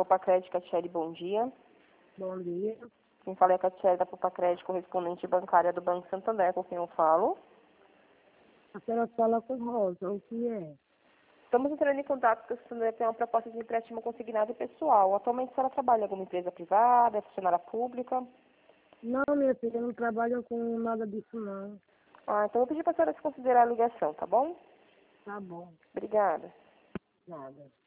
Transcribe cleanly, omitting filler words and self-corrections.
Popacred, Catiele, bom dia. Bom dia. Quem fala é a Catiele da Popacred, correspondente bancária do Banco Santander, com quem eu falo. A senhora fala com Rosa, o que é? Estamos entrando em contato porque o Santander tem uma proposta de empréstimo consignado pessoal. Atualmente a senhora trabalha em alguma empresa privada, é funcionária pública? Não, minha filha, não trabalho com nada disso, não. Ah, então eu vou pedir para a senhora se considerar a ligação, tá bom? Tá bom, Obrigada. nada.